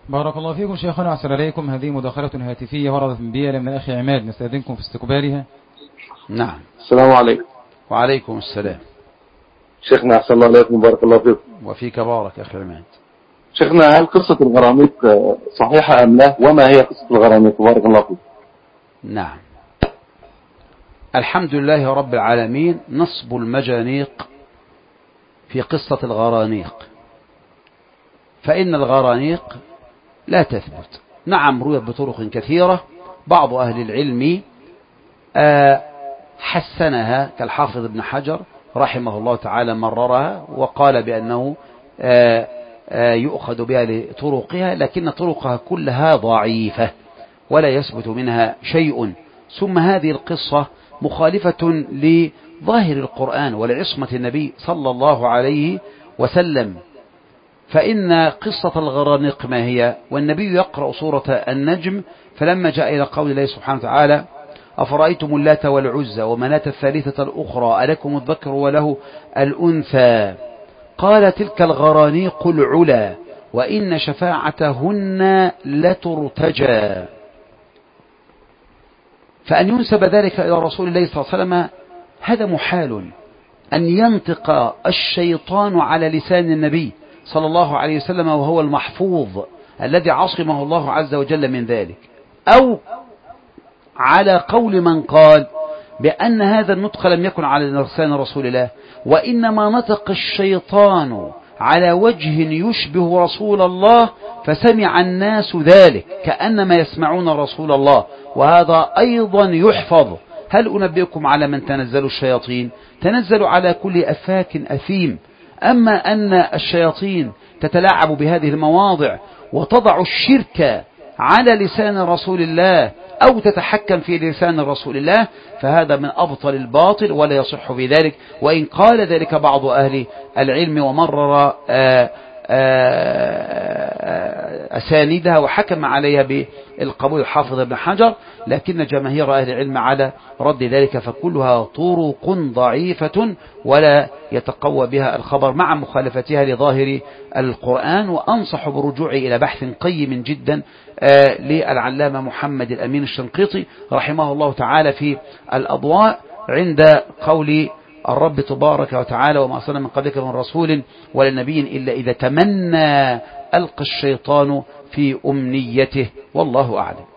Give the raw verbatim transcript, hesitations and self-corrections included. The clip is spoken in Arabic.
بارك الله فيكم شيخنا وأحسن إليكم. هذه مداخلة هاتفية وردت من بيئة من أخي عماد، نستأذنكم في استقبالها. نعم. السلام عليكم. وعليكم السلام. شيخنا أحسن الله عليكم، بارك الله فيكم. وفيك بارك أخي عماد. شيخنا، هل قصة الغرانيق صحيحة أم لا؟ وما هي قصة الغرانيق؟ بارك الله فيكم. نعم، الحمد لله رب العالمين. نصب المجانيق في قصة الغرانيق، فإن الغرانيق لا تثبت. نعم، رويت بطرق كثيرة، بعض أهل العلم حسنها كالحافظ ابن حجر رحمه الله تعالى، مررها وقال بأنه يؤخذ بها لطرقها، لكن طرقها كلها ضعيفة ولا يثبت منها شيء. ثم هذه القصة مخالفة لظاهر القرآن ولعصمة النبي صلى الله عليه وسلم. فإن قصة الغرانيق ما هي؟ والنبي يقرأ سورة النجم، فلما جاء إلى قول الله سبحانه وتعالى: أفرأيتم اللات والعزى ومناة الثالثة الأخرى ألكم الذكر وله الأنثى، قال: تلك الغرانيق العلا وإن شفاعتهن لترتجى. فأن ينسب ذلك إلى رسول الله صلى الله عليه وسلم هذا محال. أن ينطق الشيطان على لسان النبي صلى الله عليه وسلم وهو المحفوظ الذي عصمه الله عز وجل من ذلك، أو على قول من قال بأن هذا النطق لم يكن على لسان رسول الله، وإنما نطق الشيطان على وجه يشبه رسول الله فسمع الناس ذلك كأنما يسمعون رسول الله، وهذا أيضا يحفظ. هل أنبئكم على من تنزل الشياطين؟ تنزل على كل أفاك أثيم. أما أن الشياطين تتلاعب بهذه المواضع وتضع الشرك على لسان رسول الله أو تتحكم في لسان رسول الله، فهذا من أبطل الباطل ولا يصح في ذلك. وإن قال ذلك بعض أهل العلم ومرر أساندها وحكم عليها بالقبول الحافظ ابن حجر، لكن جماهير أهل العلم على رد ذلك، فكلها طرق ضعيفة ولا يتقوى بها الخبر مع مخالفتها لظاهر القرآن. وأنصح بالرجوع إلى بحث قيم جدا للعلامة محمد الأمين الشنقيطي رحمه الله تعالى في الأضواء عند قول الرب تبارك وتعالى: وما أرسلنا من قبلك من رسول ولا نبي إلا إذا تمنى ألقى الشيطان في أمنيته. والله أعلم.